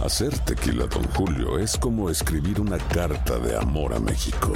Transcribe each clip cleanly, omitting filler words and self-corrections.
Hacer tequila Don Julio es como escribir una carta de amor a México.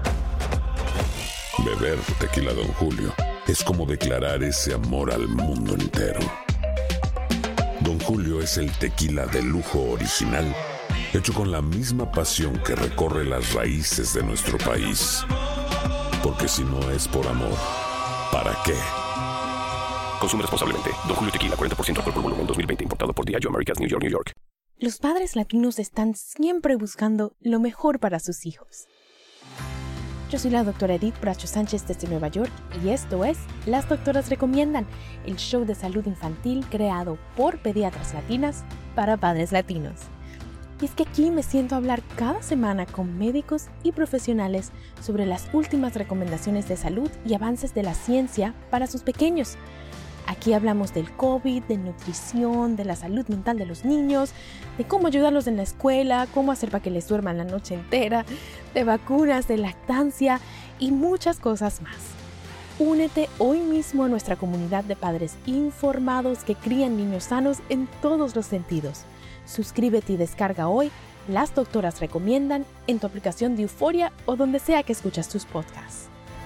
Beber tequila Don Julio es como declarar ese amor al mundo entero. Don Julio es el tequila de lujo original, hecho con la misma pasión que recorre las raíces de nuestro país. Porque si no es por amor, ¿para qué? Consume responsablemente. Don Julio Tequila, 40% alcohol por volumen, 2020. Importado por Diageo Americas, New York, New York. Los padres latinos están siempre buscando lo mejor para sus hijos. Yo soy la doctora Edith Bracho Sánchez desde Nueva York y esto es Las Doctoras Recomiendan, el show de salud infantil creado por pediatras latinas para padres latinos. Y es que aquí me siento a hablar cada semana con médicos y profesionales sobre las últimas recomendaciones de salud y avances de la ciencia para sus pequeños. Aquí hablamos del COVID, de nutrición, de la salud mental de los niños, de cómo ayudarlos en la escuela, cómo hacer para que les duerman la noche entera, de vacunas, de lactancia y muchas cosas más. Únete hoy mismo a nuestra comunidad de padres informados que crían niños sanos en todos los sentidos. Suscríbete y descarga hoy Las Doctoras Recomiendan en tu aplicación de Euforia o donde sea que escuchas tus podcasts.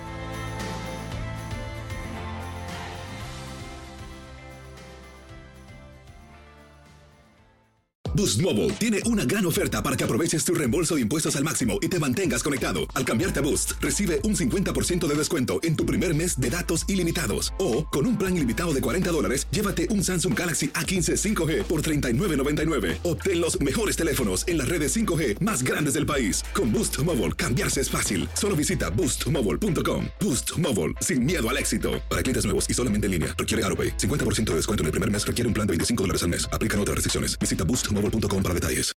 Boost Mobile tiene una gran oferta para que aproveches tu reembolso de impuestos al máximo y te mantengas conectado. Al cambiarte a Boost, recibe un 50% de descuento en tu primer mes de datos ilimitados. O, con un plan ilimitado de $40, llévate un Samsung Galaxy A15 5G por $39.99. Obtén los mejores teléfonos en las redes 5G más grandes del país. Con Boost Mobile, cambiarse es fácil. Solo visita boostmobile.com. Boost Mobile, sin miedo al éxito. Para clientes nuevos y solamente en línea, requiere AutoPay. 50% de descuento en el primer mes requiere un plan de $25 al mes. Aplican otras restricciones. Visita boostmobile.com para detalles.